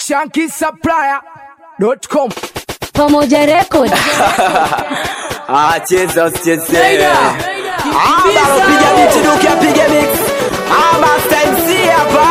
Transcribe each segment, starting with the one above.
shankisupplier.com. Pamoja record. Cheza usicheze. Balo piga biti duke apige mix. Master MC hapa.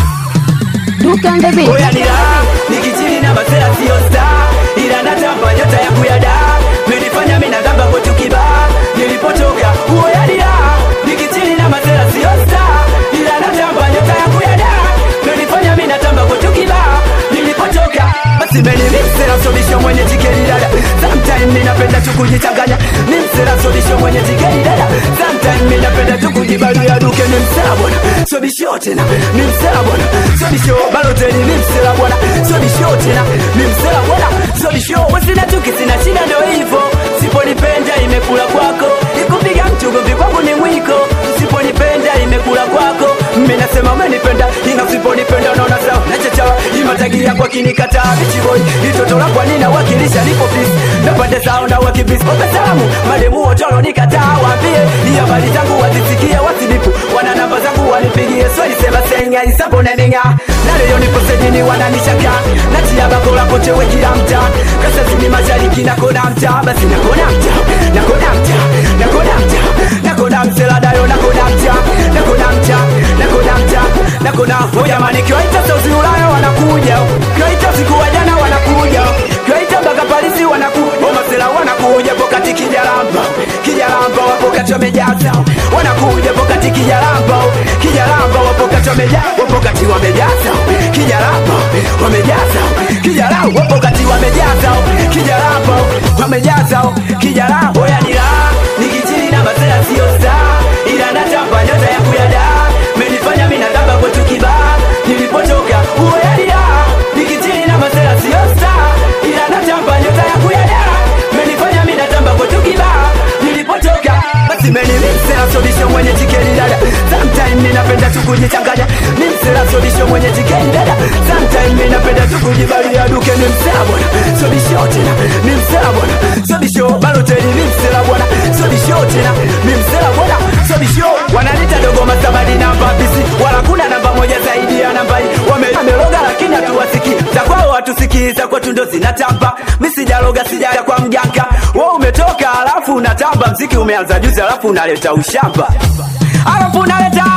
Duke on the beat. Oya nikijini na masela sio star. Ila natamba nyota ya kuyada. Menifanya mimi natamba kwa tukiba. Nilipotoka oya nikijini na masela sio star. Ila natamba nyota ya kuyada. Menifanya mimi natamba kwa tukiba. Nilipotoka basi mimi msela solution mwenye tikeli dada. Sometimes mimi napenda tu kujichanganya. Ni msela solution mwenye tikeli dada. Sometimes mimi napenda tu kujibalia duke ni msela bwana. Solution tena ni msela bwana. Solution baloteli ni msela bwana. Solution tena ni msela bwana. Solution wasina tuki sina shida ndio hivyo. Siponipenda imekula kwako. Ikupiga mchungu kwangu ni mwiko. Siponipenda imekula kwako. Mimi nasema umenipenda ina siponipenda unaona sawa. Nachachawa imatagia kwa kinikataa bichi boy. Itoto la kwa nina wakilisha nipo peace. Napande sound na wakibis kwa salamu. Mademu wotoro nikataa waambie. Ni habari zangu wazisikie wasidipu. Wana namba zangu wanipigie. Swali sema senga isapo nenenga. Na leo nipo sejini wananishaka. Natia bakola kote wekila mta. Kaskazini mashariki nakona mta. Basi nakona mta. Nakona mta. Nakona mta. Nakona msela dayo nakona mta. Nakona mta. Nakona mta. Nakona hoya mani kiwaita sauzi ulaya wanakuja. Kiwaita siku wajana wanakuja. Kiwaita mpaka Parisi wanakuja. Masela wanakuja pokati kijaramba. Kijaramba wapokati wamejaza. Wanakuja pokati kijaramba. Kijaramba wapokati wamejaza. Wapokati wamejaza. Kijaramba wamejaza. Kijaramba wapokati wamejaza. Kijaramba wamejaza. Kijaramba oya nikijini na masela sio star. Ila natamba nyota ya kuyada. Menifanya mimi natamba kwa tukiba. Nilipotoka oya nikijini na masela sio star. Ila natamba nyota ya kuyada. Menifanya mimi natamba kwa tukiba. Nilipotoka basi mimi msela solution mwenye tikeli dada. Sometimes mimi napenda tu kujichanganya. Ni msela solution mwenye tikeli dada. Sometimes mimi napenda tu kujibalia duke ni msela bwana. Solution tena ni msela bwana. Solution baloteli ni msela bwana. Solution tena ni msela bwana. Solution wanalita dogo masabadi namba bisi. Wala kuna namba moja zaidi ya namba hii. Wameloga lakini hatuwasikii. Za kwao hatusikii, za kwetu ndo zinatamba. Mimi sijaloga sijaja kwa mjanga. Wewe umetoka alafu unatamba. Mziki umeanza juzi alafu unaleta ushamba. Alafu unaleta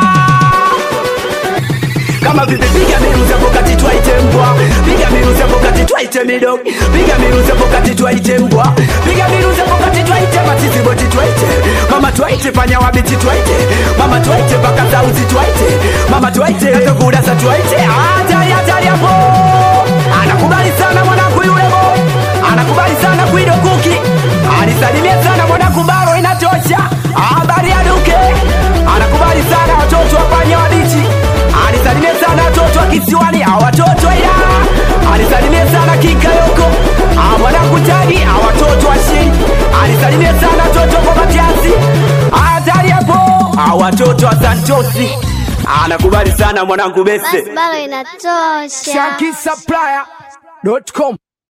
kama vipi piga miruzi hapo kati twaite mbwa. Piga miruzi hapo kati twaite midog. Piga miruzi hapo kati twaite mbwa. Piga miruzi hapo kati twaite matizi boti twaite. Mama twaite panya wabiti twaite. Mama twaite baka sauti twaite. Mama twaite atakuda sa twaite. Hatari hapo. Anakubali sana mwanangu yule boy. Anakubali sana Guido Kuki. Alisalimia sana mwanangu Baro inatosha. Habari ya duke. Anakubali sana watoto wa panya wabichi. Alisalimia sana watoto wa kisiwani. Watoto ya alisalimia sana Kikayoko. Mwanangu Tagi. Watoto wa Shiri. Alisalimia sana watoto wa Matiasi. Hatari hapo. Watoto wa Santosi. Anakubali sana mwanangu Bese. Balo inatosha. shankisupplier.com.